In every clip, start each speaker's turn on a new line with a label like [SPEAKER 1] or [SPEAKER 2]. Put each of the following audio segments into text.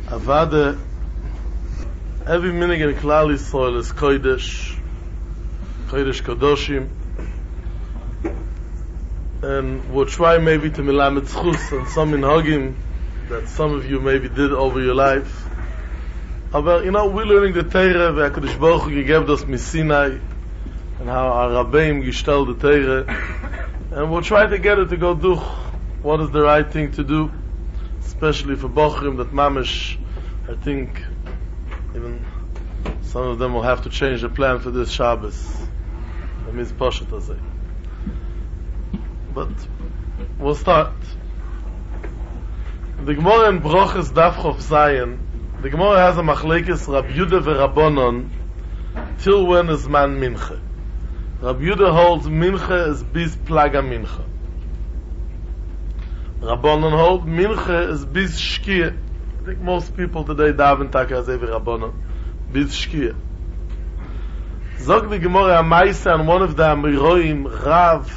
[SPEAKER 1] Avada, every minute in Klal Yisrael is Kodesh Kodoshim, and we'll try maybe to Melamed Zchus and some minhagim that some of you maybe did over your life. But we're learning the Torah, HaKadosh Baruch Hu gegeben das Sinai, and how our Rabbeim gestell the Torah, and we'll try to get it to go do what is the right thing to do, especially for Bochrim that Mamish, I think even some of them will have to change the plan for this Shabbos. That means Poshet Azeh. But we'll start. The Gemara in Brochus Daf Chof Zayin, the Gemara has a machlekes Rab Yudah v'Rabbanon till when is man mincha. Rab Yudah holds mincha is bis plaga mincha. Rabbanon hold mincha is bis shkia. I think most people today daven taka as every Rabbanon bis shkia. Zog the Gemara Amaisa and one of the Amiroim Rav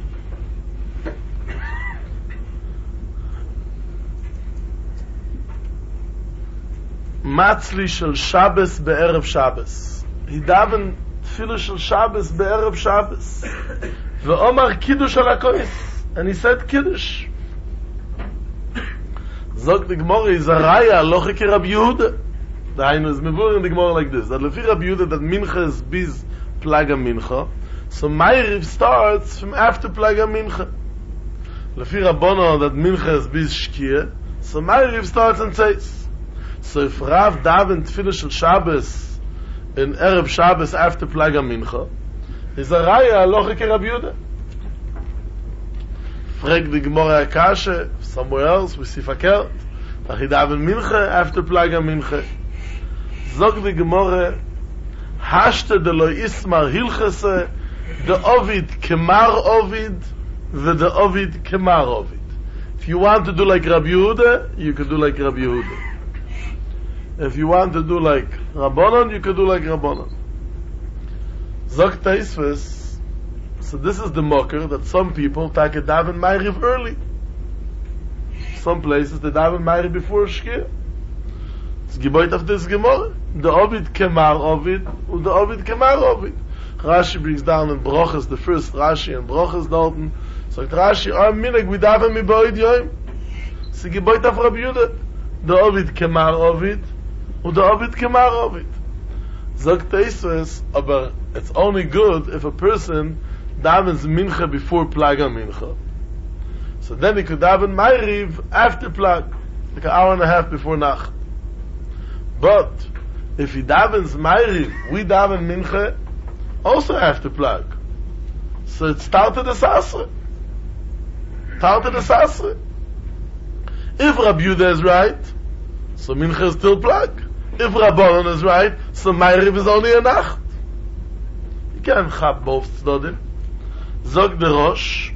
[SPEAKER 1] Matzli shel Shabbos be'erev Shabbos. He daven tefillah shel Shabbos be'erev Shabbos. Ve'omar kiddush al hakois. And he said kiddush. Zog the Gemara is a raya aloche ki Rab Yehuda. The Hainu is mevur in the Gemara like this. That lefi Rab Yehuda that mincha is biz plaga mincha. So Ma'ariv starts from after plaga mincha. Lefi Rabbanon that mincha is biz shkia. So Ma'ariv starts and says. So if Rav daven tefillah shel Shabbos in Erev Shabbos after Plaga Mincha, is a raya aloche ki Rab Yehuda. Frag the Gemara Akasha somewhere else we see fakert. That he daven Mincha after Plaga Mincha. Zog the Gemara hashte de lo ismar hilchese de Ovid kemar Ovid the Ovid kemar Ovid. If you want to do like Rab Yehuda, you can do like Rab Yehuda. If you want to do like Rabbanon, you could do like Rabbanon. Zog Taisves, so this is the mocker that some people take a daven Ma'ariv early. Some places they daven Ma'ariv before Shkia. It's geboit of this Gemara. The Ovid Kemar Ovid, and the Ovid Kemar Ovid. Rashi brings down in Brochus, the first Rashi in Brochus Dalton. So Rashi, minig we daven mi boid yoim. It's geboit of Rabbi Yehuda. The Ovid Kemar Ovid, und der Ovid kemar Ovid. Sagt Teisves, aber it's only good if a person davens mincha before plaga mincha. So then he could daven Ma'ariv after plag, like an hour and a half before Nacht. But if he davens Ma'ariv, we daven mincha also after plag. So it started the Sasra. Started the Sasra. If Rabbi Yehuda is right, so mincha is still plag. If Rabbanon is right, so Ma'ariv is only a Nacht. You can't have both tzdodim. Zog the Rosh,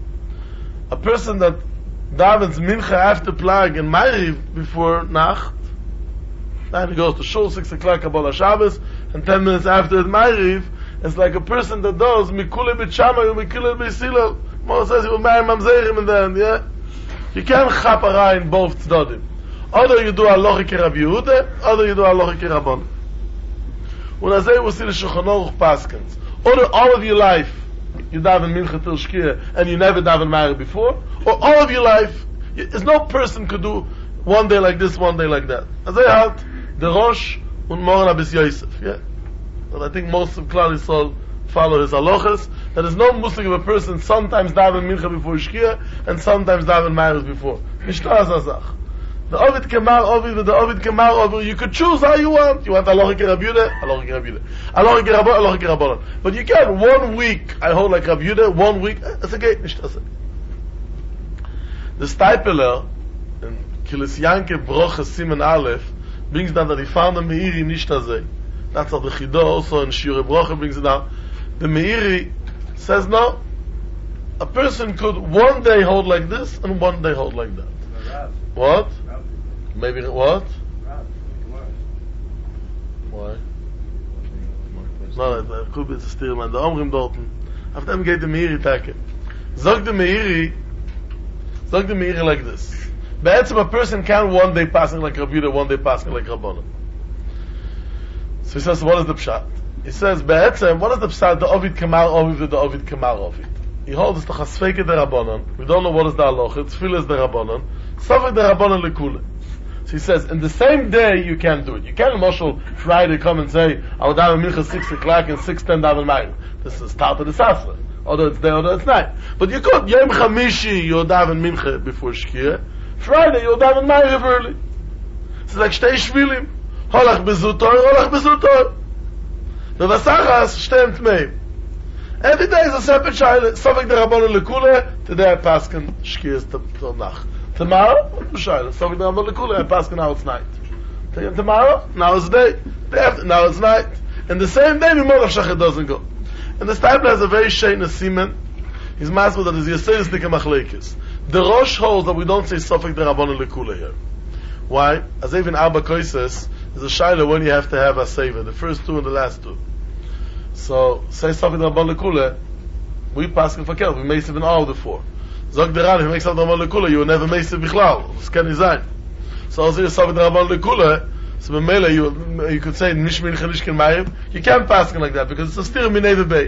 [SPEAKER 1] a person that davens mincha after plag and Ma'ariv before Nacht, then he goes to shul 6 o'clock Kabbalah Shabbos, and 10 minutes after the Ma'ariv, it's like a person that does mikule b'shamay mikule b'silal. Moshe says he will marry mamzerim in the end, yeah? You can't chap a ra in both tzdodim. Either you do aloche ki Rabbi Yehuda, either you do aloche ki Rabbanon. When I say we see the Shulchan Aruch paskins, or all of your life you daven mincha till shkia and you never daven Ma'ariv before, or all of your life, there's no person could do one day like this, one day like that. As I had the Rosh and Moran Abis Yosef, yeah. But I think most of Klal Yisrael follow his halachas. There is no muslim of a person sometimes daven mincha before shkia and sometimes daven Ma'ariv before. Mishnah Zazach. The Ovid Kemar Ovid with the Ovid Kemar Ovid, you could choose how you want. You want aloche ki Rabbi Yehuda, aloche ki Rabbi Yehuda. Aloche ki Rabbanon, aloche ki Rabbanon. But you can't 1 week I hold like Rabbi Yehuda, 1 week that's okay. The Steipeler in Kilis Yanke Broche Simen Aleph brings down that he found the Meiri nicht azay. That's how the Chido also in Shiure Broche brings it down. The Meiri says no. A person could 1 day hold like this and 1 day hold like that. What? Maybe what? Why? No, it could be to steal man. The Omrim Dalton. After them get the Meiri take it. Zog the Meiri like this. Be'etzem, a person can one day passing like Rabbi Yehuda, one day passing like Rabbanan. So he says, what is the pshat? He says, Be'etzem, what is the pshat? The Ovid Kemar Ovid, the Ovid Kemar Ovid. He holds it's the Chasfeke the Rabbanan. We don't know what is the Aloch. It's Tfilas the Rabbanan. Sofek the Rabbanan Lekule. So he says, in the same day you can't do it. You can't, Moshel, Friday come and say, I'll daven mincha 6 o'clock and 6:10 daven Ma'ariv. This is start of the Sasra. Although it's day, although it's night. But you could, Yom Chamishi, you'll daven mincha before Shkia. Friday, you'll daven Ma'ariv early. It's like Shtei Shvilim. Holach bezutor. The Vasachas, Shtem Tmeim. Every day is a separate child. Sofek the Rabbanan Lekule, today I pass can Shkia till Nacht. Tomorrow, Sofek the Rabbanan Lekule, I pass can now it's night. Tomorrow, now it's day. Day after, now it's night. And the same day, the Molach Shachet doesn't go. And the Stapler has a very shame Nesimen. He's masbel that is Yeseiris Dike Machlekes. The Rosh holds that we don't say Sofek the Rabbanan Lekule here. Why? As even Abba Koises, is a shaila when you have to have a saver, the first two and the last two. So, say Sofek the Rabbanan Lekule, we pass in Fakel, we meisav in all the four. Zog der Ran, if you make Sofek the Rabbanan Lekule, you will never meisav bichlal. This can design. So also you Sofek the Rabbanan Lekule, so b'meila you could say Nishmin Chanishkin Ma'ariv, you can't pass it like that, because it's a stir minei Bay.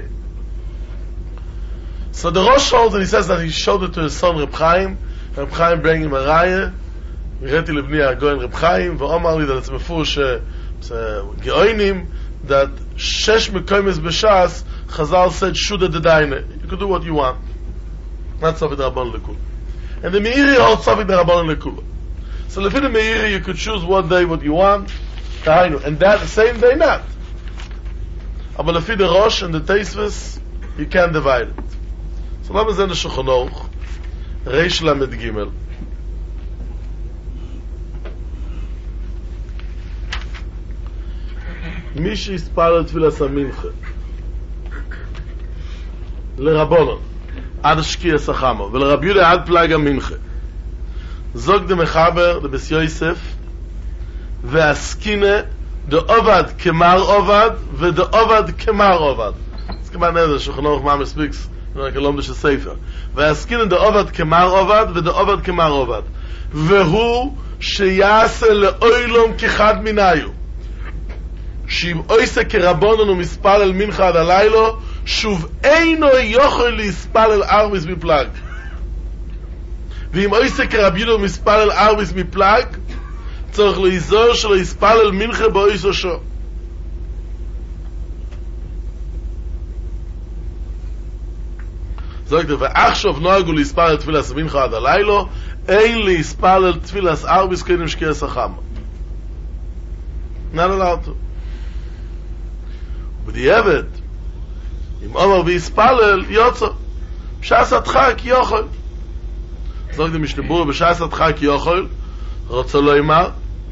[SPEAKER 1] So the Rosh holds, and he says that he showed it to his son Reb Chaim, and Reb Chaim bring him a raya, Mireti Lebni HaGoyen Reb Chaim, v'omar li that it's mefush geoinim, that shesh mekoymes b'shas, Chazal said shuda dedaine. You could do what you want. Not Sofek the Rabbanan Lekule. And the Meiri holds Sofek the Rabbanan Lekule. So if in the Meiri you could choose one day what you want, and that the same day not. But if the Rosh and the Teisves, you can't divide it. So let me say the Shulchan Aruch, Reish Lamed Gimel. Mishi Ispalel Tfilas HaMincha לרבונן עד שקיע סחמה ולרבי יהודה עד פלג המנחה זוג דמחבר דבס יוסף והסקינה דעובד כמר עובד ודעובד כמר עובד. זה כמעט נדע שולחן ערוך מה מספיקס כלום דש הספר והסקינה דעובד כמר עובד ודעובד כמר עובד והוא שיעשה לאוילום כחד מניו שאם אויסה כרבונן ומספלל מנחה עד הלילו שוב אינו יכול להספלל ארביס מפלג ואם אויסה כרבי יהודה ומספלל ארביס מפלג צריך להיזור שלא יספלל מנחה באויסו שו זאת אומרת ועכשיו נוהגו להספלל תפילס מנחה עד הלילו אין להספלל תפילס ארביס קודם שקיע סחמה not allowed to בדיעבד אם אומר ויספלל יוצא בשעס הדחק יוכל זאת אומרת משתבור בשעס הדחק יוכל רוצה לא אמר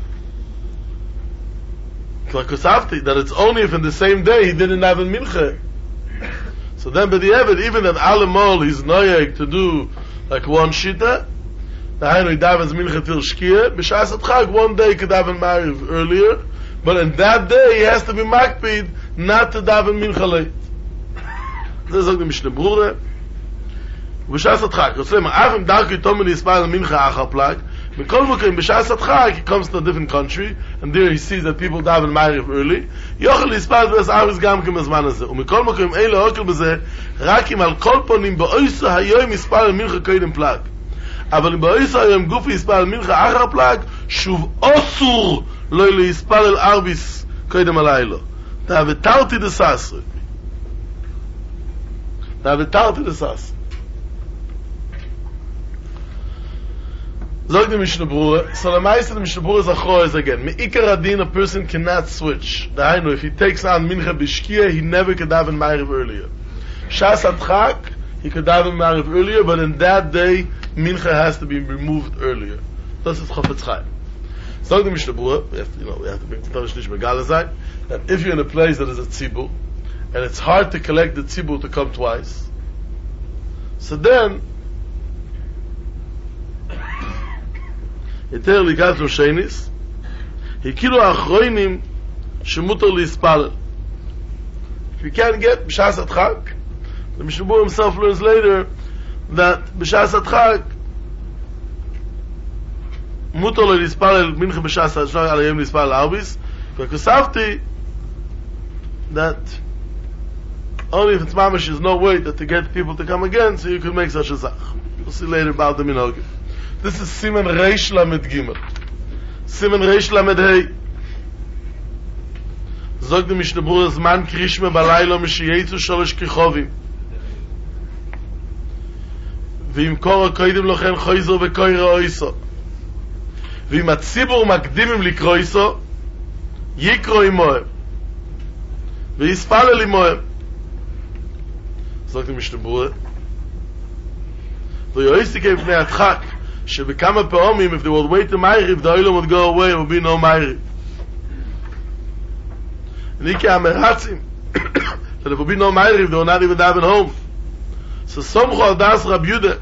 [SPEAKER 1] כבר כוספתי that it's only if in the same day he didn't have a mincha so then b'di'evet even if alamol he's noyeg to do like one shita dahaynu he davens mincha till shkia b'shas adchag one day he could daven Ma'ariv earlier but in that day he has to be makpid not to daven mincha late זה זאת המשנה ברורה ובשעה סתחק רוצה למה אף אם דרכי תומני יספל מנחה אחר פלג בכל מקום בשעה סתחק he comes to a different country and there he sees that people daven Ma'ariv early יוכל להספל בס ארביס גם כמזמן הזה ומכל מקום אין לו אוכל בזה רק אם על כל פונים באויסו היום יספל מנחה קודם פלג אבל אם באויסו היום גופי יספל מנחה אחר פלג שוב אוסור לא להספל ארביס קודם הלילו תאבטרתי דססרי Now the Tart is us. Zog the Mishnah Berurah. So the Meister the Mishnah Berurah is a is again. Me'ikar adin a person cannot switch. I know if he takes on mincha b'shkia, he never could daven Ma'ariv earlier. Shas adchak, he could daven Ma'ariv earlier, but in that day mincha has to be removed earlier. Das ist Chofetz Chaim. Zog the Mishnah Berurah. We have to bring the Torah Shlish Megala Zayin. That if you're in a place that is a tzibur, and it's hard to collect the tzibur to come twice. So then, יותר לקראת שייניס, הכירו האחרונים שמותר להספלל. If you can't get בשעס הדחק, the Mishnah Berurah himself learns later that בשעס הדחק, mutar lo lispalel mincha b'shas ha'shnoy alayim lispalel arbis, v'kosavti that only if it's mamash is no way that to get people to come again, so you can make such a zach. We'll see later about the minhagim. This is Siman Reish Lamed Gimel. Siman Reish Lamed Hey. Zog dem Mishnah Berurah Zman Krishma Balaylo Mishiyetzu Shalosh Kichovim. V'im kora koidim lochen choizo v'koira oiso. V'im atzibur makdimim likro iso, yikro imohem. V'yispalel imohem. Zog dem Mishnah Berurah. V'yoisi kev pnei atchak, שבכמה פעמים, if they would wait to Ma'ariv, the oil would go away, there would be no Ma'ariv. Niki Ameratzim, that there would be no Ma'ariv, they would not even daven home. So Somcho al Das Rab Yudah.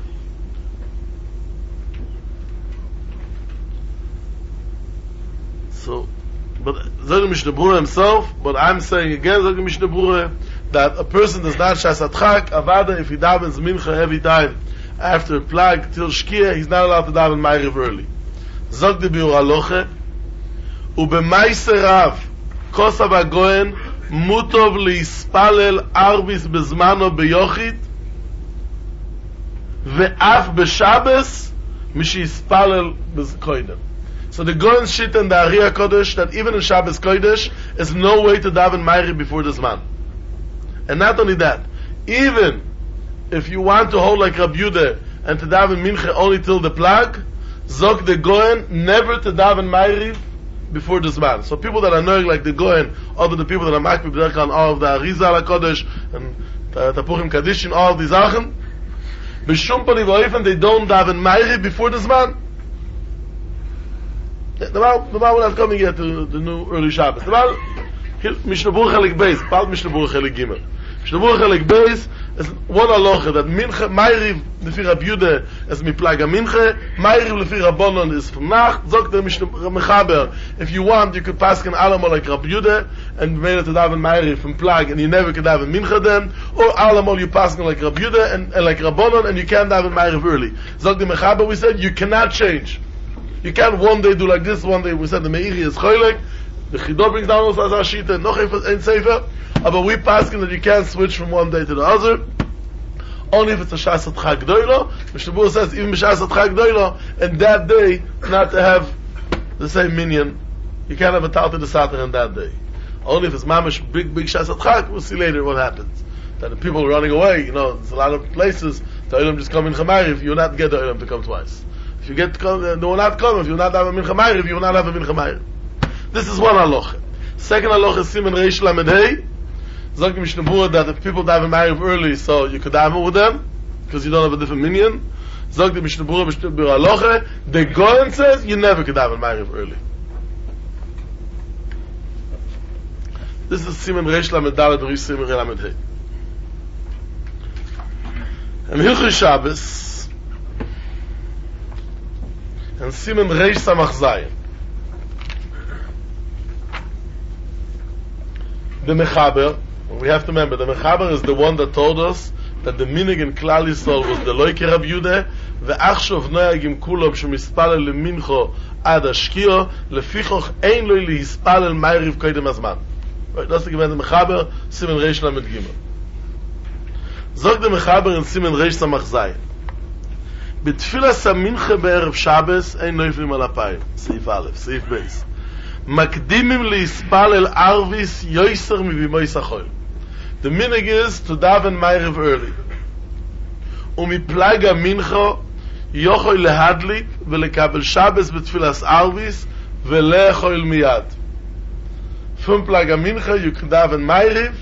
[SPEAKER 1] So, but Zog Mishnah Berurah himself, but I'm saying again, Zog Mishnah Berurah, that a person does not shas atchak, avada, if he davens mincha every time, after a plag till shkia, he's not allowed to daven ma'ariv early. Zog de biur aloche, ubemaiser rav, kosav hagoen, mutov liispalel arbis bezmano beyochid, ve'af b'shabes, mishiispalel bezkoidem. So the Goen shit in the Ariya Kodesh, that even in Shabbos Kodesh, is no way to daven ma'ariv before the zman. And not only that, even if you want to hold like Rabbi Yudah and to daven mincha only till the plag, zog the Goen never to daven ma'ariv before the zman. So people that are knowing like the Goen, other the people that are makbid b'derech on all of the Arizal HaKodesh and Tapuchim Kadishin, all of these Sachen, b'shum pani v'oifen, they don't daven ma'ariv before the zman. The Baal will not coming yet to the new early Shabbos. The Baal, Mishnah Berurah Chelik Beis, Baal Mishnah Berurah Chelik Gimel. Mishnah Berurah Chelik Beis is one halacha that mincha, ma'ariv lefi Rabbi Yudah is miplaga mincha, ma'ariv lefi Rabbanon is from Nacht. Zog the Mishnah Mechaber, if you want, you could pass an alamo like Rabbi Yudah and made it to daven ma'ariv from plag, and you never could daven mincha then, or alamo you pass like Rabbi Yudah and like Rabbanon, and you can't daven ma'ariv early. Zog the Mechaber, we said you cannot change. You can't one day do like this, one day we said the Meiri is choylek, the Chido brings down also as Ashita, noch ein Sefer, but we paskin that you can't switch from one day to the other, only if it's a Shasat Chag Doilo. Mishnah Berurah says, even Shasat Chag Doilo, and that day, not to have the same minyan, you can't have a Talta de Sater on that day. Only if it's Mamish, big Shasat Chag, we'll see later what happens. That the people are running away, there's a lot of places, the Olam just come in Chamariv, you will not get the Olam to come twice. If you get come, they will not come. If you will not have a mincha ma'ariv, you will not have a mincha ma'ariv. This is one halacha. Second halacha is Siman Reish Lamed Hey. Zog Mishnah Berurah that if people daven ma'ariv early, so you could daven with them because you don't have a different minyan. Zog Mishnah Berurah halacha. The Goen says you never could daven ma'ariv early. This is Siman Reish Lamed Dalet Reish Siman Reish Lamed Hey. And Hilchos Shabbos. And Siman Reish Samach Zayin. The Mechaber, we have to remember, the Mechaber is the one that told us that the minig in Klal Yisrael was the Loike Rabbi Yudah, ve'achshov noyagim kulom shemispalel lemincho ad ashkio, lefichoch ein lo lihispalel ma'ariv koidem hazman. Right, that's the given the Mechaber, Siman Reish Lamed Gimel. Zog the Mechaber in Siman Reish Samach Zayin. בתפילת המנחה בערב שבס אין נופלים על הפיים. סעיף א', סעיף ב'. מקדימים להספלל ערביס יויסר מבימוי סחול. The minhag is to daven ma'ariv early. ומפלג המנחה יכול להדליק ולקבל שבס בתפילת ערביס ולאכול מיד. From פלג המנחה you can daven ma'ariv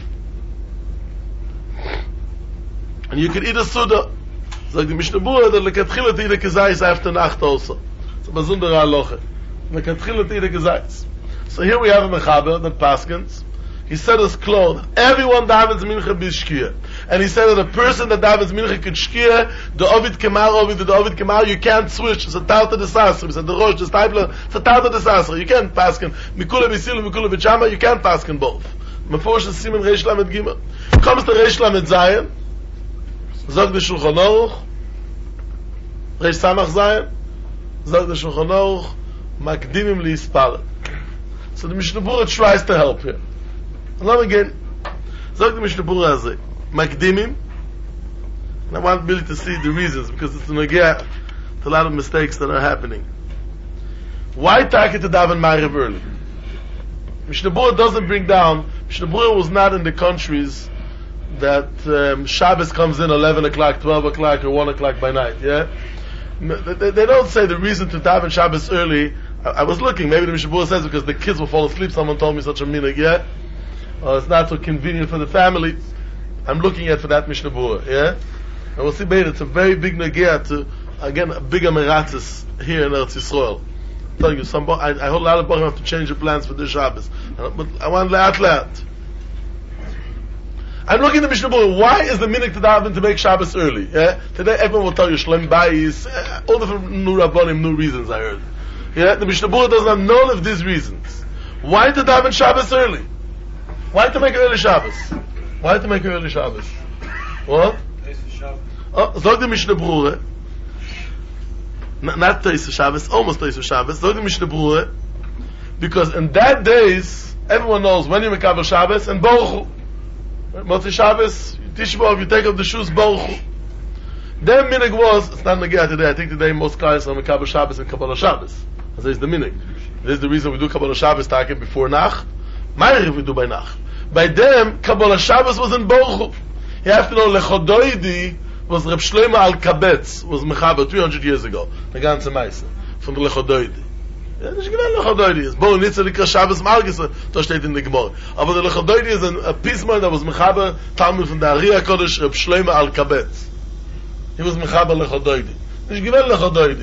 [SPEAKER 1] and you can eat a suda. Sagt die Mishnah Berurah that lekatchila to eat a kezayis after Nacht also. It's a mazundara halacha. Lekatchila to eat a kezayis. So here we have a mechaber that paskins. He said his clothes. Everyone davens mincha b'shkia. And he said that a person that davens mincha could shkia, the ovid kemal, you can't switch. It's a talta de sasra. He said the rosh, the stipler, it's a talta de sasra. You can't paskin. Mikula b'silu, mikula b'chama, you can't paskin both. Meforsh is Siman Reish Lamed Gimel. Comes to Reish Lamed Zayin. Zog the Shulchan Aruch, Reish Samach Zayin, Zog the Shulchan Aruch, Makdimim liispalel. So the Mishnah Berurah tries to help here. And let me again, Zog the Mishnah Berurah as Makdimim, and I want Billy to see the reasons, because it's going to get a lot of mistakes that are happening. Why take it to daven Ma'ariv early? Mishnah Berurah doesn't bring down, Mishnah Berurah was not in the countries that Shabbos comes in 11 o'clock, 12 o'clock, or 1 o'clock by night, yeah? They don't say the reason to daven Shabbos early. I was looking, maybe the Mishnah Berurah says because the kids will fall asleep, someone told me such a minhag, yeah? Or it's not so convenient for the family. I'm looking at for that Mishnah Berurah, yeah? And we'll see later, it's a very big negea to, again, a bigger meratzis here in Eretz Yisrael. I'm telling you, I hold a lot of Baruch have to change their plans for this Shabbos. But I want le'at. I'm looking at the Mishnah Berurah. Why is the minhag to daven to make Shabbos early? Yeah? Today everyone will tell you Shlem Bayis, all different new rabbanim, new reasons I heard. Yeah? The Mishnah Berurah doesn't have none of these reasons. Why to daven Shabbos early? Why to make early Shabbos? Why to make early Shabbos? What? Zog the Mishnah Berurah. Not Teis Shabbos, almost Teis Shabbos. Zog the Mishnah Berurah. Because in that days, everyone knows when you make Kabbalah Shabbos and Baruch Hu. Motzei Shabbos, Tishbov, you take off the shoes, Baruch Hu. Their minhag was, it's not Nagea today, I think today most guys are Kabbalah Shabbos and Kabbalah Shabbos. This is the minhag. This is the reason we do Kabbalah Shabbos taken before Nach. Ma'ariv we do by Nach. By them, Kabbalah Shabbos was in Baruch Hu. You have to know, Lechodoidi was Reb Shlomo Alkabetz, was Mechaber 300 years ago. The ganze Meise. From the Lechodoidi. Ja, das ist gewähnt Lechodoidi. Es boh nicht so likra Shabbos Margis, da steht in der Gemorre. Aber der Lechodoidi ist ein Pismo, da was Mechaber, Talmud von der Ariya Kodesh, Reb Shlomo Alkabetz. He was Mechaber Lechodoidi. Das ist gewähnt Lechodoidi.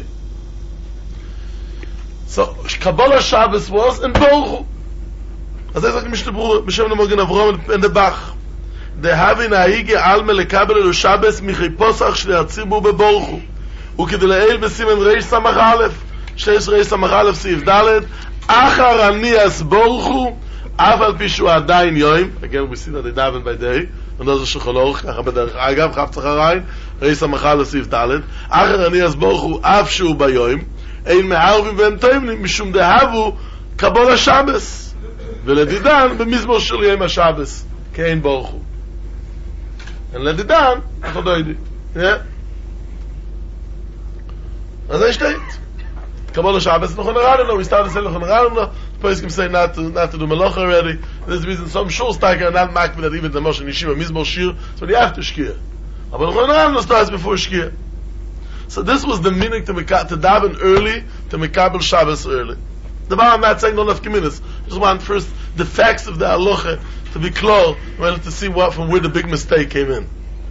[SPEAKER 1] So, Kabbalah Shabbos was in Baruch Hu. Also sagt Mishnah Berurah, B'Shem Nemogen Avrom in der Bach. Der Havi Nahigi Alme lekabel elu Shabbos michi Posach shli HaTzibur beBaruch Hu. וכדי לעיל בסימן ריש סמך א', שיש ריש סמך א' סעיף ד', אחר הניאס ברוך הוא, אף על פי שהוא עדיין יום, again we see that they daven by day, und das ist שחולוך, ככה בדרך אגב, חפצח הריין, ריש סמך א' סעיף ד', אחר הניאס ברוך הוא, אף שהוא ביום, אין מערבים ואין תאמנים, משום דהבו קבול השבס, ולדידן במזמור של יום השבס, כאין ברוך הוא. אין לדידן, אנחנו לא יודעים. אז זה שתית. Kabbalah Shabbos, we started saying the place can say not to do Melach already. There's a reason some shuls are not makbid that even the Moshe Yeshiva Mizmor Shir, so they have to shkia. But starts before shkia. So this was the minhag to daven early, to Mekabel Shabbos early. The Baal, I'm not saying don't have communities. I just want first the facts of the halacha to be clear, to see from where the big mistake came in.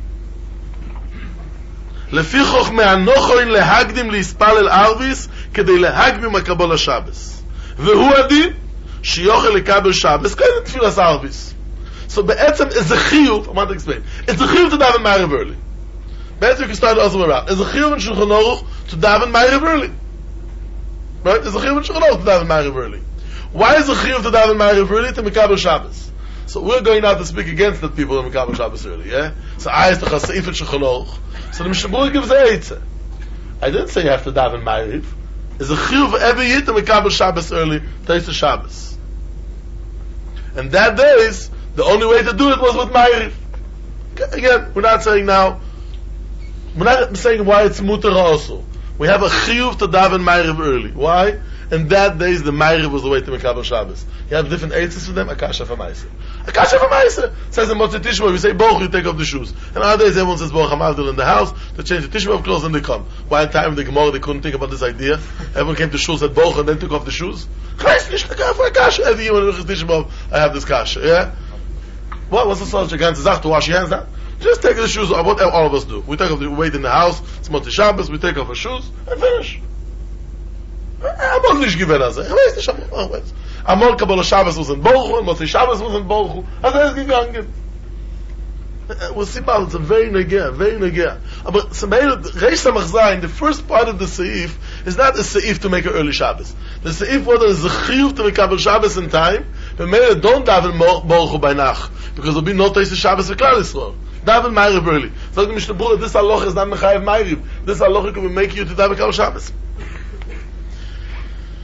[SPEAKER 1] לפי חוכמי הנוכוין להקדים להספלל ערביס כדי להקדים מקבל השבס והוא הדין שיוכל לקבל שבס כאלה תפילס ערביס. So בעצם איזה חיוב, I want to explain, איזה חיוב to daven Ma'ariv early. בעצם you can start also around איזה חיוב in Shulchan Aruch to daven Ma'ariv early, right? איזה חיוב in Shulchan Aruch to daven Ma'ariv early. Why is the חיוב to daven Ma'ariv early to מקבל שבס? So we're going now to speak against the people in Mekabel Shabbos early, yeah? So I asked the Chasa'if and Shulchan Aruch. So the Mishnah Berurah gives the Eitzah. I didn't say you have to daven Ma'ariv. It's a chiyuv for every year to Mekabel Shabbos early, Teis Shabbos. And that days, the only way to do it was with Ma'ariv. Again, we're not saying now, we're not saying why it's mutar also. We have a chiyuv to daven Ma'ariv early. Why? And that days the Ma'ariv was the way to Mekabel Shabbos. You have different eitzes for them, Akasha for Ma'aseh. Akasha for Ma'aseh says in Motzei Tishbov, we say Baruch, you take off the shoes. And nowadays everyone says Baruch HaMavdil in the house, to change the Tishbov clothes and they come. Why in time in the Gemara they couldn't think about this idea? Everyone came to shul, said Baruch, and then took off the shoes. Every year when we look at Tishbov, I have this kasha, yeah? What's the such a ganze Zach to wash your hands down? Just take the shoes off, what all of us do. We take off the weight in the house, it's Motzei Shabbos, we take off our shoes, and finish. Amol nicht gewinnt also. Ich weiß nicht, ich weiß. Amol Kabbalah Shabbos was in Baruch Hu, and Motzei Shabbos was in Baruch Hu. Also ist gegangen. We'll see about it. It's a very negea. But Reish Samach Zayin, the first part of the Seif is not a Seif to make an early Shabbos. The Seif was a chiyuv to make Kabbalah Shabbos in time, but maybe don't daven Baruch Hu by Nach, because there'll be no Teis Shabbos for Klal Yisrael. Daven Ma'ariv early. So the Mishnah Berurah, this halacha is not Mechayev Ma'ariv. This halacha can make you to daven Kabbalah Shabbos.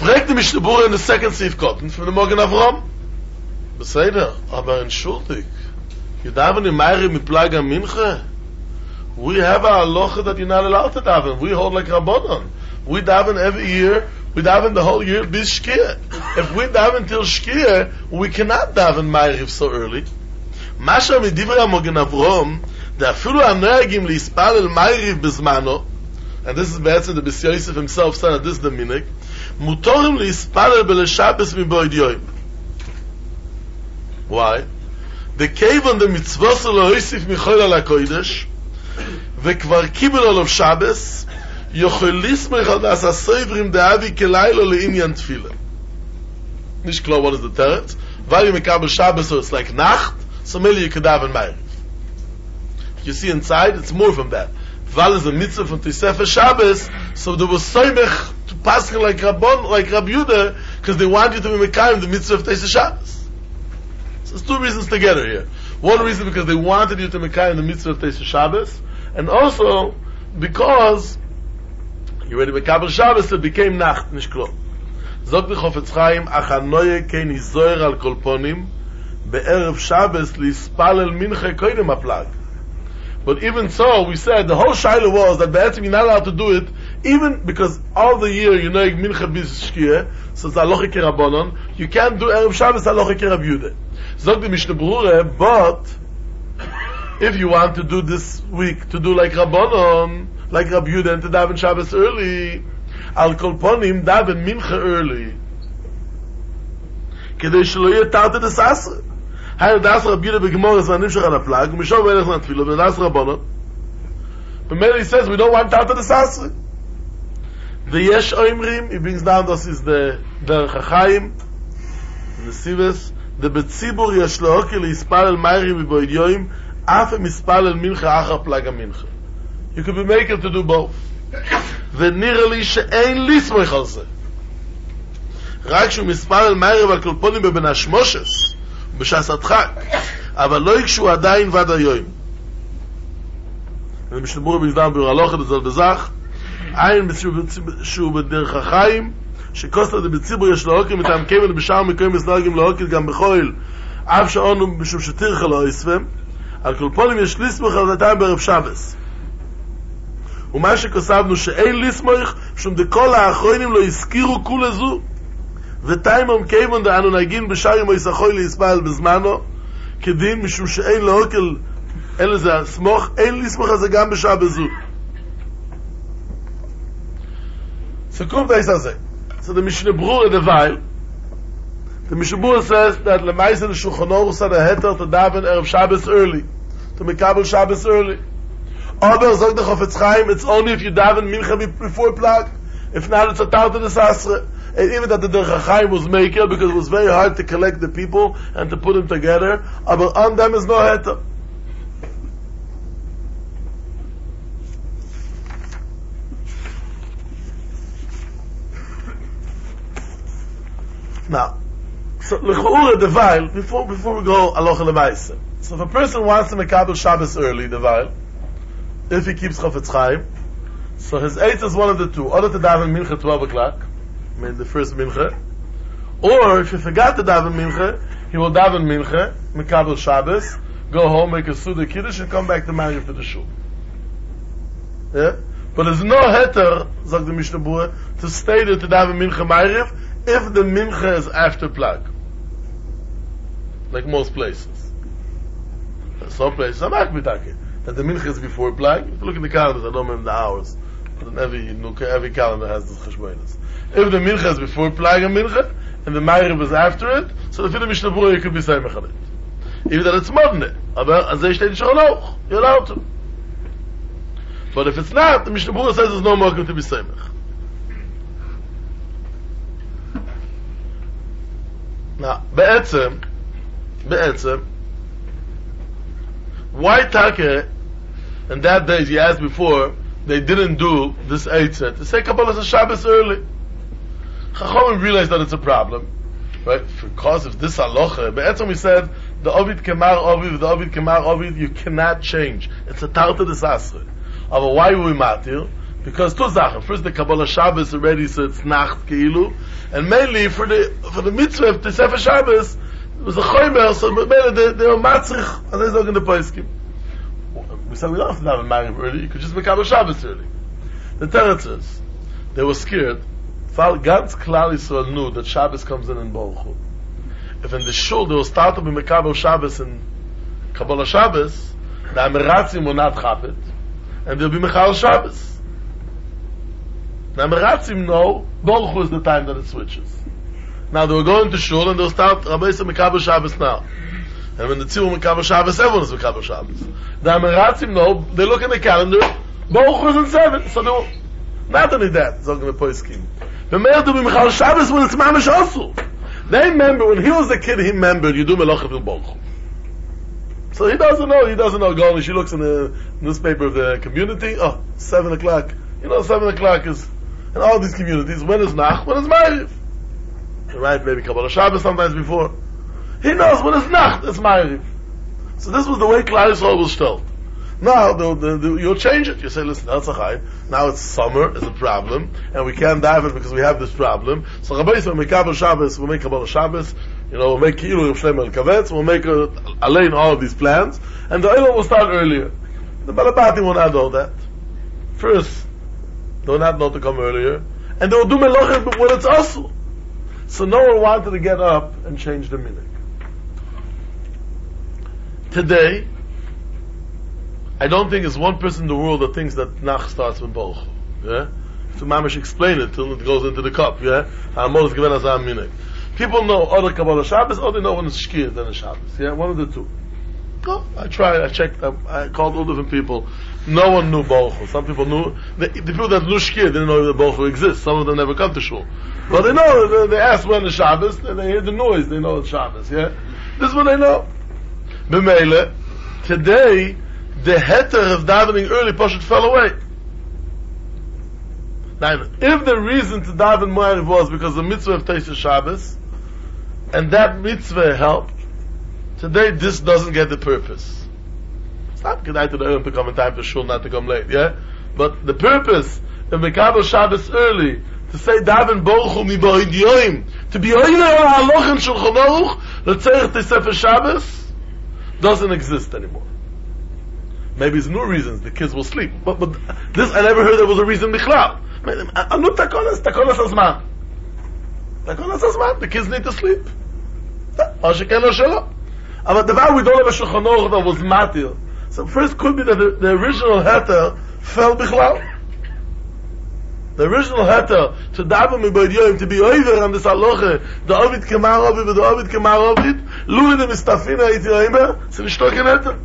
[SPEAKER 1] Fragt mich die Bure in the second Sif Cotton von dem Morgen Avram. Beseder, aber entschuldig. You daven in Meiri mit Plaga Minche? We have a halacha that you're not allowed to daven. We hold like Rabbanon. We daven every year. We daven the whole year bis Shkia. If we daven till Shkia, we cannot daven Meiriv so early. Masha midivra Mogen Avram, the afilu anoyagim lispalel Meiriv bizmano, and this is better the Bis Yosef himself said that this is the minig, mutorim lispalel beleshabes miboid yoim. Why? The cave on the mitzvos loisif michol ala kodesh, וכבר קיבל עליו שבס, יכול לסמך על דאס הסויברים דאבי כלילה לעניין תפילה. Nicht klar what is the teretz. Weil you מקבל Shabbos, so it's like Nacht, so maybe you could daven Meiriv. You see inside, it's more from that. Weil is a mitzvah from Tosefes Shabbos, so there was soimech to pass like Rabbon, like Rabbi Yehuda, because they want you to be mekayim the mitzvah of Tosefes Shabbos. So there's two reasons together here. One reason because they wanted you to mekayim the mitzvah of Tosefes Shabbos, and also because you already mekabel Shabbos, it became Nacht, nicht klar. Zog the Chofetz Chaim, ach anoye kein izoyer al kolponim, be'erev Shabbos lispalel minche koidem aplag. But even so, we said the whole shaila was that be'etzim you're not allowed to do it, even because all the year you know minche bis shkia, so it's aloche ke Rabbanon, you can't do erev Shabbos aloche ke Rabbi Yehuda. Zog the Mishnah Berurah, but if you want to do this week, to do like Rabbanon, like Rabbi Yehuda, and to daven Shabbos early, al kolponim daven mincha early. Kedei shelo yeh tarta des asre. Hay das Rabbi Yehuda begemoras v'animshach al haplag, u'mishov v'elech l'tfilo, v'das Rabbanon. But Mary says, we don't want tarta des asre. V'yesh oimrim, he brings down, this is the Derech HaChaim, the Sives, the betzibur yesh lo'oke li'yispalel Meiriv v'boid yoim, af mispalel mincha achar plaga mincha. You could be making to do both. ונראה לי שאין לסמוך על זה. רק שהוא מספלל מערב על קלפונים בבן השמושס, בשעת הדחק, אבל לא יקשו עדיין ועד היום. ומשתמור בגדם ברלוכת בזל בזך, עין שהוא בדרך החיים, שכוסת בציבור יש להוקם את המקבל בשאר מקוים מסנוגים להוקם גם בחויל, אף שעונו משום שתירך לא יספם, על קלפונים יש לסמוך על זאתם בערב שבס. ומה שכסבנו שאין לסמוך, שום דכל האחרונים לא הזכירו כולה זו, ותיימום כיוון דאנו נגין בשאר מויס החוי להספל בזמנו, כדין משום שאין להוקל, אין לזה סמוך, אין לסמוך על זה גם בשעה בזו. סיכום דייס הזה. So the Mishnah Berurah Devail, the Mishnah Berurah says that Lemaisa the Shulchan Aruch said a heter to daven Erev Shabbos early, to mekabel Shabbos early. Aber sagt the Chofetz Chaim, it's only if you daven mincha before plag. If not, it's a tarta des asre. And even that the Derech HaChaim was maker because it was very hard to collect the people and to put them together. But on them is no heter. Now, so l'cha'ura Devail, before we go aloha l'maisa. So if a person wants to mekabel Shabbos early, Devail, if he keeps Chofetz Chaim, so his eight is one of the two. Either to daven mincha 12 o'clock, I mean the first mincha, or if he forgot to daven mincha, he will daven mincha, mekabel Shabbos, go home, make a Suda Kiddush, and come back to Mariv for the shul. Yeah? But there's no heter, sagt the Mishnah Berurah, to stay there to daven mincha Mariv, if the mincha is after plag. Like most places. Some places, I'm not mitake, that the mincha is before plag. If you look at the calendars, I don't remember the hours, but every calendar has this cheshbonos. If the mincha is before plag and mincha, and the Mariv is after it, so the Mishnah Berurah you could be saying on it. Even that it's modern, aber as they steht in Shulchan Aruch, you're allowed to. But if it's not, the Mishnah Berurah says there's no mokum to be samech. Now, be'etzem, why Take, in that days, you asked before, they didn't do this eitzet? They say Kabbalah Shabbos early. Chachamim realized that it's a problem, right? Because of this halacha, be'etzem we said, the Ovid Kemar Ovid, you cannot change. It's a tarta des asre. Aber why we matir? Because two Sachen. First, the Kabbalah Shabbos already, so it's Nacht Keilu. And mainly, for the mitzvah of the Sefer Shabbos, it was a Choymer, so mainly they were Matzrich, and they're not in the Poskim. We said we don't have to have a Mariv early, you could just make Kabbalah Shabbos early. The Teretz is, they were scared. Ganz Klal Yisrael knew that Shabbos comes in Baruch Hu. If in the shul they will start to be Mekabel Shabbos in Kabbalah Shabbos, the Amiratzim will not have it, and they'll be Mechal Shabbos. The Amiratzim know Baruch Hu is the time that it switches. Now they will go into shul and they'll start Rabbi Yisrael Mekabel Shabbos now. And when the Tzivur Mekabel Shabbos, everyone is Mekabel Shabbos. The Amiratzim know, they look in the calendar, Baruch Hu is in 7, so they will, not only that, it's not going to Poiskim. The Meir to be Mechal Shabbos when it's Mamish Asu. They remember, when he was a kid, he remembered, you do Melachah Fil Baruch Hu. So he doesn't know, going, she looks in the newspaper of the community, 7 o'clock. 7 o'clock is, in all these communities, when is Nach, when is Ma'ariv. Right, maybe Kabbalah Shabbos sometimes before. He knows when it's Nacht, it's Ma'ariv. So this was the way Klal Yisrael was told. Now, you'll change it. You say, listen, that's a chai. Now it's summer, is a problem, and we can't dive it because we have this problem. So Rabbi Yisrael, we'll make Kabbalah Shabbos, we'll make Kabbalah Shabbos, we'll make Ki'ilu Rav Shlomo El-Kavetz, we'll make Alein all of these plans, and the Eilah will start earlier. The Balabati will not know that. First, they will not know to come earlier, and they will do Melachah when it's also. So no one wanted to get up and change the minhag. Today, I don't think there's one person in the world that thinks that Nach starts with Baruch Hu. Yeah? So Mamish explain it till it goes into the cup. Yeah? People know other Kabbalah Shabbos, or they know when it's Shkir, then it's Shabbos. Yeah? One of the two. No, I tried, I checked, I called all different people. No one knew Baruch Hu. Some people knew, the people that knew Shkir didn't know that Baruch Hu exists. Some of them never come to Shul. But they know, they ask when it's Shabbos, and they hear the noise, they know it's Shabbos. Yeah? This is what they know. B'meile, today, the heter of davening early Pashut fell away. Now, if the reason to daven Ma'ariv was because the mitzvah of Teisha Shabbos, and that mitzvah helped, today this doesn't get the purpose. It's not good to the Olam to come in time for shul, not to come late, yeah? But the purpose of Mekabel Shabbos early, to say daven Baruch Hu mi ba'id yoim, to be oile al haloch and Shulchan Aruch, l'tzerich to Sefer Shabbos, doesn't exist anymore. Maybe it's new reasons, the kids will sleep. But this, I never heard there was a reason Bichlal. Anu takonas azman. Takonas azman, the kids need to sleep. Or sheken or shelo. But the we don't have a Shulchan Aruch that was matir. So first could be that the original heter fell Bichlal. The original heter, to daven mi b'od yoyim, to be over on this halacha, the Ovid kemar Ovid, the Ovid kemar Ovid, lui de mistafina iti yoyim, it's a nishtoken heter.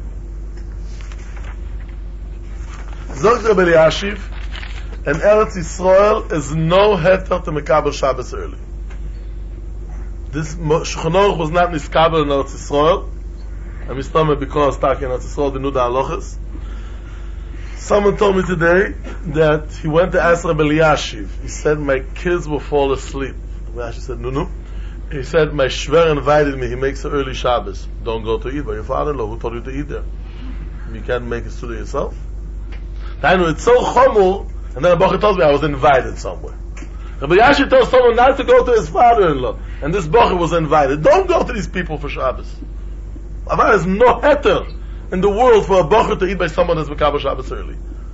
[SPEAKER 1] Zogt Rebbe Eliashiv, in Eretz Yisrael is no heter to Mekabel Shabbos early. This Shulchan Aruch was not niskabel in Eretz Yisrael, and Mistama because Taki in Eretz Yisrael, they knew the halachas. Someone told me today that he went to ask Rebbe Eliashiv. He said, my kids will fall asleep. Rebbe Eliashiv said, no. He said, my shver invited me, he makes an early Shabbos. Don't go to eat by your father-in-law, who told you to eat there? You can't make it to yourself. I know it's so chomul, and then a Bacher tells me I was invited somewhere. Rabbi Yashi told someone not to go to his father-in-law, and this Bacher was invited. Don't go to these people for Shabbos. There is no heter in the world for a Bacher to eat by someone that's Mekabel Shabbos early.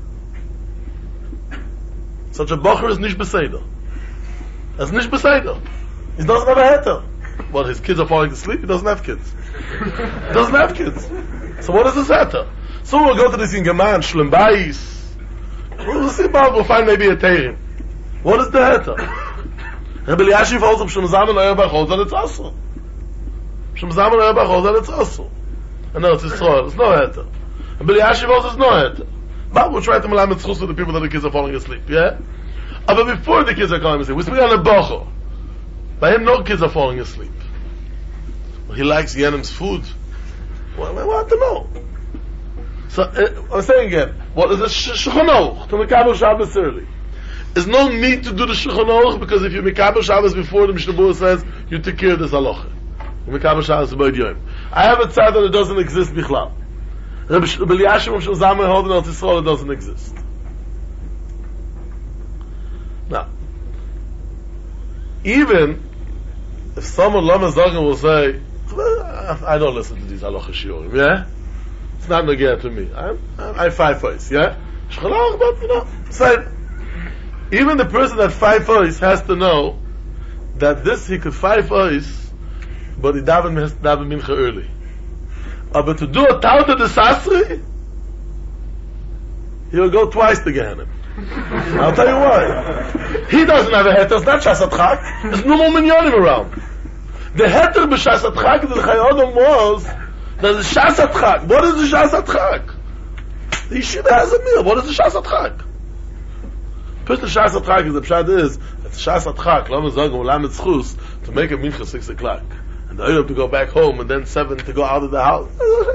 [SPEAKER 1] Such a Bacher is nicht beseder. That's nicht beseder. He doesn't have a heter. Well, his kids are falling asleep, he doesn't have kids. He doesn't have kids. So what is this heter? So we'll go to this in Geman, Shlem Bayis. We'll see about, we'll find maybe a Teirim. What is the heter? Rebbe Eliashiv holds up Shem Zaman Oyer holds that it's also. Shem Zaman Oyer holds that it's also. And no, it's Yisrael, it's no heter. Rebbe Eliashiv holds it's no heter. But we'll try to melamed schus to the people that the kids are falling asleep, yeah? But before the kids are falling asleep, we speak on a Bacher. By him, no kids are falling asleep. Well, he likes Yenim's food. Well, I want to know. So, I'm saying again, what is a Shulchan Aruch to Mekabel Shabbos early? There's no need to do the Shulchan Aruch because if you Mekabel Shabbos before the Mishnah Berurah says, you take care of this halacha. Mekabel Shabbos b'od yoyim. I have a tzad that it doesn't exist bichlal. Rebbe Eliashiv of Shulzam holding out Yisrael it doesn't exist. even if someone Lama Zagan will say, I don't listen to these halacha shiurim, yeah? It's not nogea to me. I five voice, yeah? Shchalach, but you know, so even the person that five voice has to know that this he could five voice, but he daven mincha early. But to do a tauta de sasri, he'll go twice to Gehenna. I'll tell you why. He doesn't have a heter, it's not Shasat Chak. There's no more minyanim around. The heter b'Shasat Chak that the Chayodom was, that is Shasat Chak. What is the Shasat Chak? The Yeshiva has a meal. What is the Shasat Chak? First the Shasat Chak is the Pshad is, it's Shasat Chak, Lama Zogam, Lamed Schus, to make a mincha 6 o'clock. And the Oyev to go back home, and then 7 to go out of the house.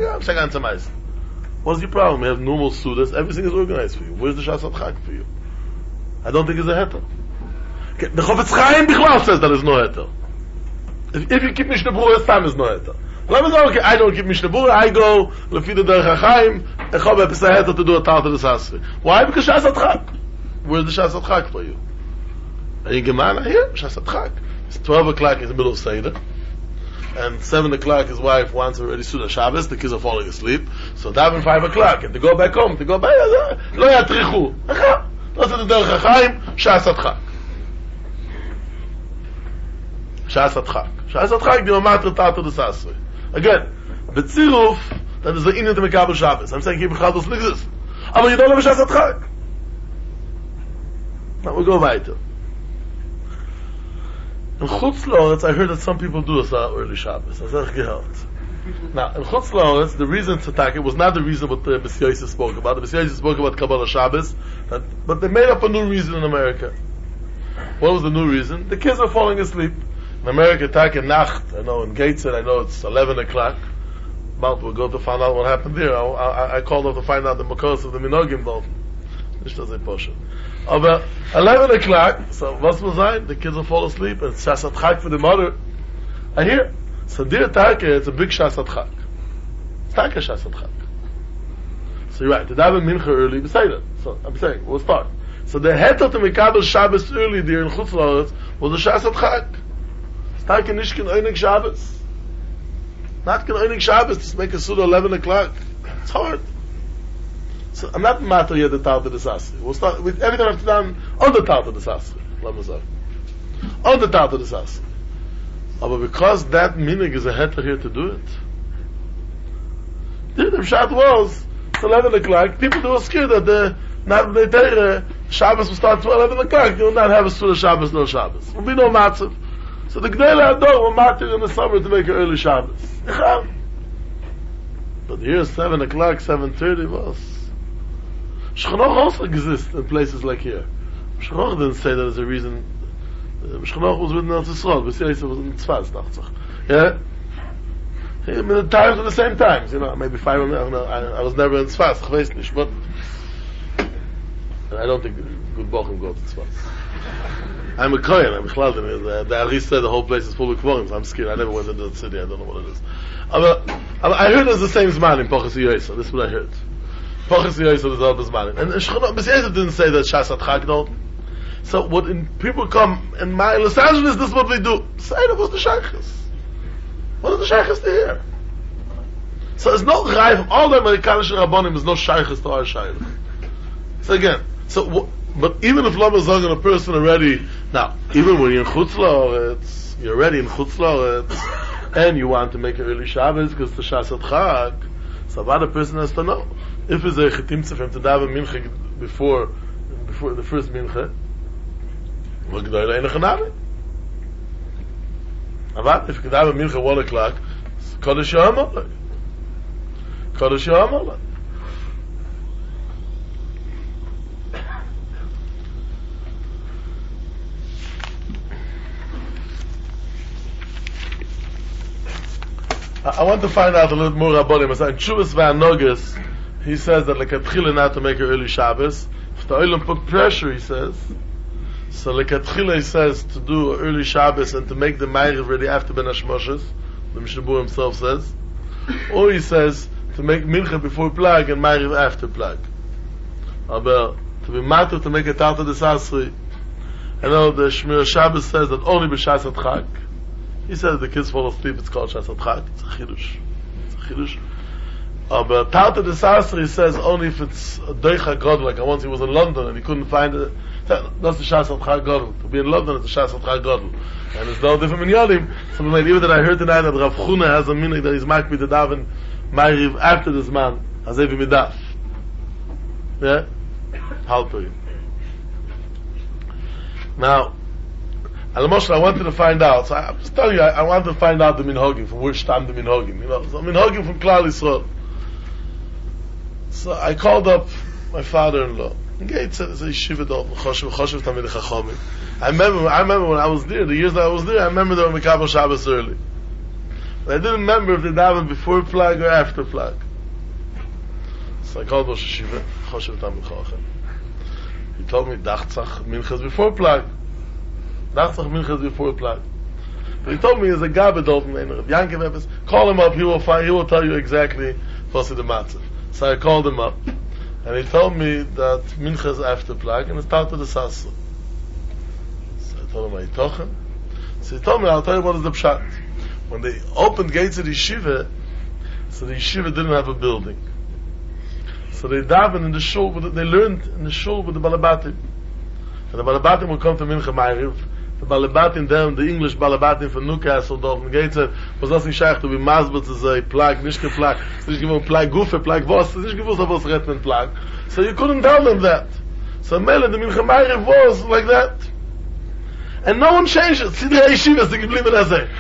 [SPEAKER 1] What's your problem? You have normal sudas, everything is organized for you. Where's the Shasat Chak for you? I don't think it's a heter. The Chofetz Chaim Bichlal says that there's no heter. If you keep Mishnah Berurah, it's time is no heter. Let me know, okay, I don't keep Mishnah Berurah, I go, Lefi the Derech HaChaim, Echov Epis HaHeter to do a Tauta Des Asri. Why? Because Shasat Chak. Where's the Shasat Chak for you? Are you Gemana here? Shasat Chak. It's 12 o'clock in the middle of Seder. And 7 o'clock his wife wants already Suda Shabbos, the kids are falling asleep. So daven 5 o'clock, and to go back home, Lo yatrichu. That's the Derech HaChaim, Shasat Chak. Shasat Chak. Shasat Chak, the Omatr Tauta Des Asri. Again, B'tziruf, that is the Inyan to Mekabel Shabbos. I'm saying here B'chal doesn't exist. But you don't have a Shasat Chak. Now we'll go weiter. In Chutz La'aretz, I heard that some people do this early Shabbos. Now, in Chutz La'aretz, the reason to attack it was not the reason what the B'si Yosef spoke about. The B'si Yosef spoke about Kabbalah Shabbos, but they made up a new reason in America. What was the new reason? The kids are falling asleep. In America, attack in Nacht, I know in Gateshead, I know it's 11 o'clock. But we'll go to find out what happened there. I called up to find out the Makos of the Minogim, though. Nicht das ein Poshet. Aber 11 o'clock, so was muss sein? The kids will fall asleep, and it's Shasat Chak for the mother. I hear. So dear Taka, it's a big Shasat Chak. It's Taka Shasat Chak. So you're right, the daven mincha early, beside it. So I'm saying, we'll start. So the heter to Mekabel Shabbos early there in Chutz La'aretz was the Shasat Chak. It's Taka nicht ken Einig Shabbos. Not ken Einig Shabbos to make a Suda 11 o'clock. It's hard. So I'm not matter yet the Tauta Des Asri. We'll start with everything I've done on the Tauta Des Asri. Let me say. On the Tauta Des Asri. But because that meaning is a heter here to do it, the Pshat was 11 o'clock. People were scared that the Shabbos will start to 11 o'clock. You will not have a Surah Shabbos, no Shabbos. There will be no matzav. So the Gdei Ador will matter in the summer to make an early Shabbos. But here 7 o'clock, 7:30 was. Shchanoch also exists in places like here. Shchanoch didn't say that there's a reason. Shchanoch was written on Tzisrol, but Yosef was in Tzfaz, yeah? I mean, the times are the same times, you know, maybe 5 minutes, I was never in Tzfaz, ich weiß nicht, but I don't think good Bochum go to Tzfaz. I'm a Kohen, I'm a Chalden, the Ari said the whole place is full of Kvorim, so I'm scared, I never went into the city, I don't know what it is. I heard there's the same Zman in Pochas Yosef, this is what I heard. Pochas Yosef is all the Zman. And Shchanoch, but Yosef didn't say that Shasat Chak don't. So people come in Los Angeles, this is what we do. Say that was the Shaykhs. What are the Shaykhs to hear? So it's no Chayv, all the American Rabbanim is no Shaykhs to our Shaykh. So again, but even if Lama Zagan a person already, now, even when you're in Chutz La'aretz, you're already in Chutz La'aretz, and you want to make a early Shabbos because the Shasat Chak, so what a person has to know. If it's a Chetimtze for him to daven Mincha before the first Mincha, well, G'day Le'enech Hanami. But if you daven Mincha 1 o'clock, it's Kodesh Yohamolai. Kodesh Yohamolai. I want to find out a little more about him. In Chuvas V'Anogas, he says that lekatchila not to make an early Shabbos. If the Olam put pressure, he says, so lekatchila he says to do an early Shabbos and to make the Ma'ariv ready after Ben Hashmoshes, the Mishnah Berurah himself says, or he says to make Mincha before Plag and Ma'ariv after Plag. Aber to be matter to make a Tauta Des Asri, I know the Shmir Shabbos says that only b'Shas Chag. He says the kids fall asleep, it's called Shas Chag. It's a chidush. But Tarta de Sasri says only if it's a Deicha God, like once he was in London and he couldn't find it. That's the Shas Chag God. To be in London is the Shas Chag God. And it's no different in Yodim. Something like even that I heard tonight that Rav Chuna has a minute that he's makbi the daven Ma'ariv after this man. Hazevi midaf. Yeah? Halperi. Now, I wanted to find out. So I'm just telling you, I wanted to find out the minhagim, from which time the minhagim. So minhagim from Klal Yisrael. So I called up my father-in-law. It's a yeshiva dort, Choshev Tamid Chachamim. I remember when I was there, the years that I was there, I remember they were Mekabel Shabbos early. But I didn't remember if they davened before flag or after flag. So I called Rosh Yeshiva, Choshev Tamid Chachamim. He told me, Dachtzach Minchas before flag. Dachtzach Minchas before flag. But he told me there's a Gabe dort in Rav Yankiv Eppes. Call him up, he will tell you exactly what's the matzah. So I called him up. And he told me that Mincha is after Plag, and it started the Sasa. So I told him, are you talking? So he told me, I'll tell you what is the Pshat. When they opened gates of the yeshiva, so the yeshiva didn't have a building. So they davened in the shul, they learned in the shul with the Balabatim. And the Balabatim would come to Mincha Ma'ariv. The Balabatim them, the English Balabatim from Newcastle, Dortmund Gates, was nothing shaykh to be masbet to say Plag, nicht Plag. So nicht gewollt Plag Gufe, Plag was, nicht gewusst was retten Plag. So you couldn't tell them that. So Mele, the Mincha Ma'ariv was like that. And no one changed it. Sidrei Yeshiva, sie geblieben as a.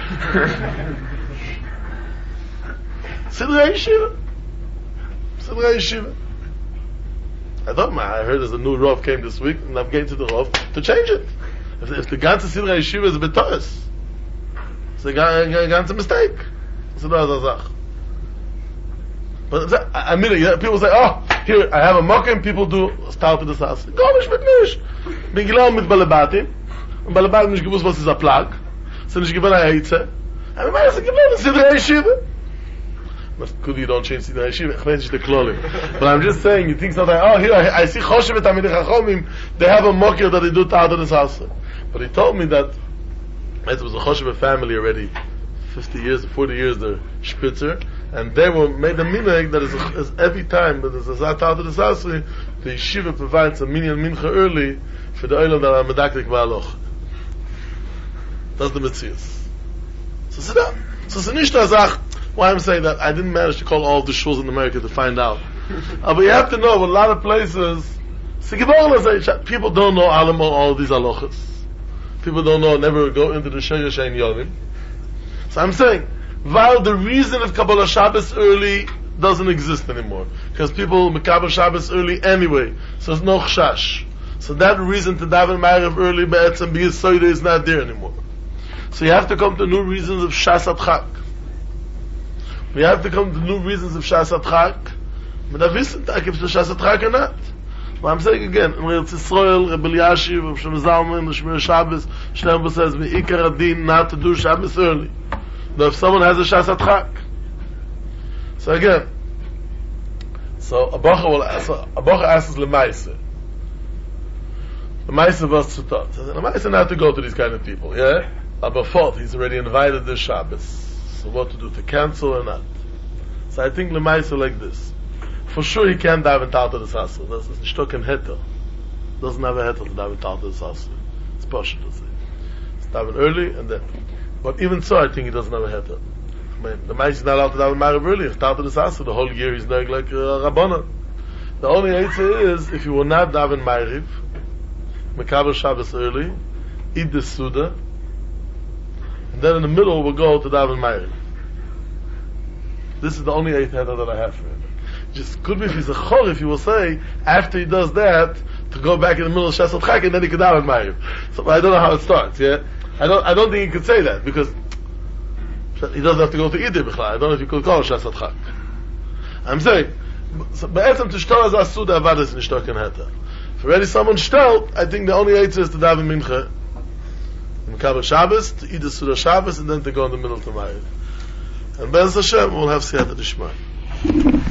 [SPEAKER 1] Sidrei Yeshiva. I heard there's a new Rav came this week, and I'm getting to the Rav to change it. If the ganze Sidrei Yeshiva is a bit tough, it's a ganze mistake. It's another Zach. But I mean, people say, oh, here, I have a mock-in, people do start to the Sas. Gomish mit nish. Bin gelau mit Balabatim. Und Balabatim nicht gewusst, was ist a Plag. So nicht gewinnt a Heitze. And the man said, gewinnt a Sidrei Yeshiva. Could you don't change Sidrei Yeshiva? Ich weiß nicht the klolim. But I'm just saying, you think something, oh, here, I see Choshev et Tamid Chachomim, they have a mocker that they do ta'ad in the Sas. But he told me that it was a Choshev family already, 40 years, the Spitzer, and they were made a minhag that is every time that there's a Zat to the Sasri, the yeshiva provides a minyan mincha early for the oilam that are medaktik ba'aloch. That's the Metzias. So sit down. So it's nicht azach. Why I'm saying that I didn't manage to call all of the shuls in America to find out. But you have to know, a lot of places, people don't know all these halachas. People don't know, never go into the Shaya Shein Yomim. So I'm saying, while the reason of Kabbalah Shabbos early doesn't exist anymore, because people Kabbalah Shabbos early anyway, so there's no chashash. So that reason to daven Ma'ariv early be'etzem b'yisoida is not there anymore. So you have to come to new reasons of Shas Chag. We have to come to new reasons of Shas Chag. But I wissen, da gibt es Shas Chag or not. But I'm saying again, in Eretz Yisrael, Rebbe Elyashiv, Rav Shlomo Zalman, the Shmir Shabbos, Shlomo says, Me'ikar adin not to do Shabbos early. Now if someone has a Shas Chag. So again, a Bacha asks Lemaise. Lemaise was to talk. Lemaise not to go to these kind of people, yeah? Aber fort, he's already invited this Shabbos. So what to do, to cancel or not? So I think Lemaise like this. For sure he can't dive in Talta the Sasser. That's a stock and heter. Doesn't have a heter to dive in Talta the Sasser. It's partial to say. It's diving early and then. But even so, I think he doesn't have a heter. I mean, the Lemaise is not allowed to dive in Ma'ariv early. If Talta the Sasser, the whole year he's like Rabbana. The only answer is, if you will not dive in Ma'ariv, Mekabel Shabbos early, eat the Suda, and then in the middle we'll go to daven Ma'ariv. This is the only eighth heter that I have for him. Just could be if he's a chor, if you will say after he does that to go back in the middle of Shas Chag and then he could daven Ma'ariv. So I don't know how it starts. Yeah, I don't think he could say that because he doesn't have to go to Idir B'chlal. I don't know if you could call Shas Chag. I'm saying, be'etzem to shtor as asuda avadas in shtor ken heter. If already someone shtot, I think the only eitzah is to daven mincha in Kabbalah Shabbos, to eat the Suda Shabbos, and then to go in the middle to Ma'ariv. And Be'ez Hashem, we'll have Siyata D'Shmai.